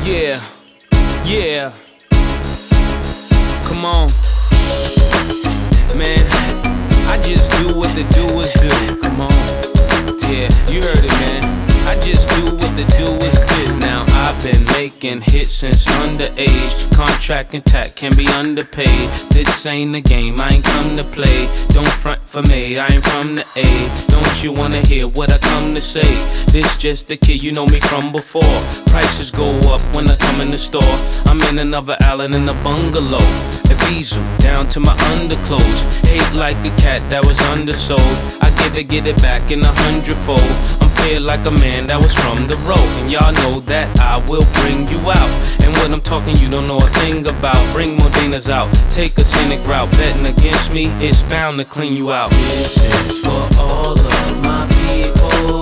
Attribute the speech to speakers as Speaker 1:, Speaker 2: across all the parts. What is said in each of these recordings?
Speaker 1: Yeah, yeah. Come on, man. I just do what the doers do. Come on, yeah, you heard it, man. I just do what the doers do. Now I've been making hits since underage. Contract intact, can be underpaid. This ain't the game, I ain't come to play. Don't front for me, I ain't from the A. Don't you wanna hear what I come to say? This just the kid, you know me from before. Prices go up when I come in the store. I'm in another island in a bungalow. A diesel down to my underclothes. Hate like a cat that was undersold. I get it back in 100-fold. I'm feel like a man that was from the road. And y'all know that I will bring you out. And what I'm talking you don't know a thing about. Bring Modenas out, take a scenic route. Betting against me, it's bound to clean you out.
Speaker 2: This is for all of my people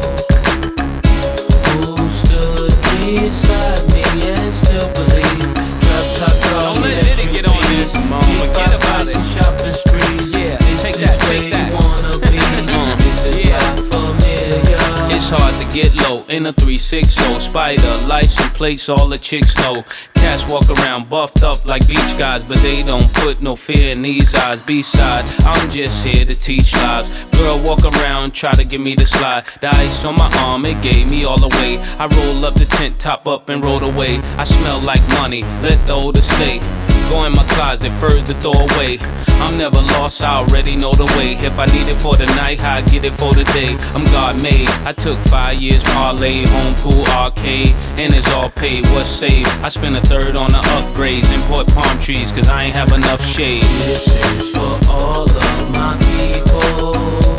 Speaker 2: who stood beside me and still believe. Drop top car,
Speaker 1: don't let Diddy get on this. Forget about it.
Speaker 2: Shopping sprees.
Speaker 1: Yeah,
Speaker 2: this
Speaker 1: take
Speaker 2: is
Speaker 1: that,
Speaker 2: where
Speaker 1: take that.
Speaker 2: You wanna be. This is
Speaker 1: Yeah.
Speaker 2: life familiar.
Speaker 1: It's hard to get low in a 360 Spider, license plates, all the chicks know. Cats walk around buffed up like beach guys, but they don't put no fear in these eyes. B-side, I'm just here to teach lives. Girl walk around, try to give me the slide. The ice on my arm, it gave me all away. I roll up the tent, top up and roll away. I smell like money, let the older stay. Go in my closet, further throw away. I'm never lost, I already know the way. If I need it for the night, I get it for the day. I'm God made, I took 5 years parlay, home pool arcade, and it's all paid, what's saved? I spent a third on the upgrades, import palm trees, cause I ain't have enough shade.
Speaker 2: This is for all of my people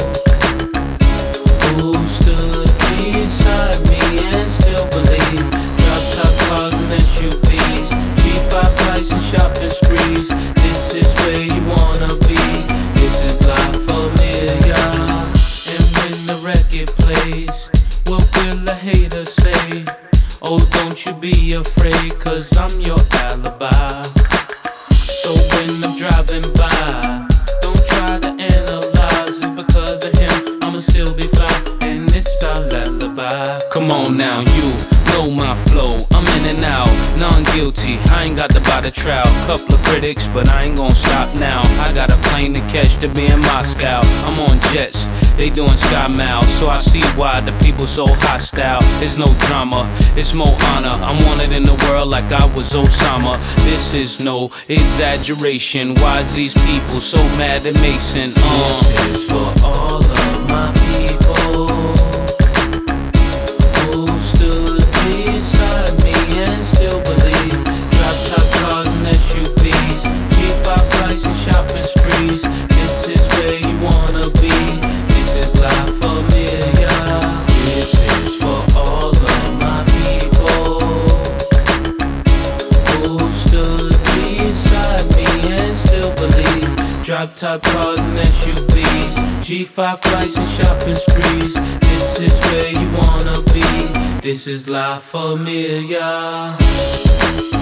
Speaker 2: who stood beside me and still believe. Drop top cars and SUVs, G5 flights and shopping sprees. This is where you wanna be. This is life familiar. And when the record plays, what will the haters say? Oh, don't you be afraid, cause I'm your alibi. So when I'm driving by, don't try to analyze it. Because of him, I'ma still be fly, and it's our lullaby.
Speaker 1: Come on now, you know my flow. I'm in and out, non-guilty. I ain't got to buy the trial. Couple of critics, but I ain't gon' stop now. I got a plane to catch to be in Moscow. I'm on jets, they doing sky miles. So I see why the people so hostile. There's no drama, it's more honor. I'm wanted in the world like I was Osama. This is no exaggeration. Why these people so mad at Mason?
Speaker 2: This is for all of my people who stood beside me and still believe. Drop top cars and SUVs, G5 flights and shopping sprees. This is where you wanna be. This is life familiar. This is for all of my people who stood beside me and still believe. Drop top cars and SUVs, G5 flights and shopping sprees. This is where you wanna be. This is life familiar.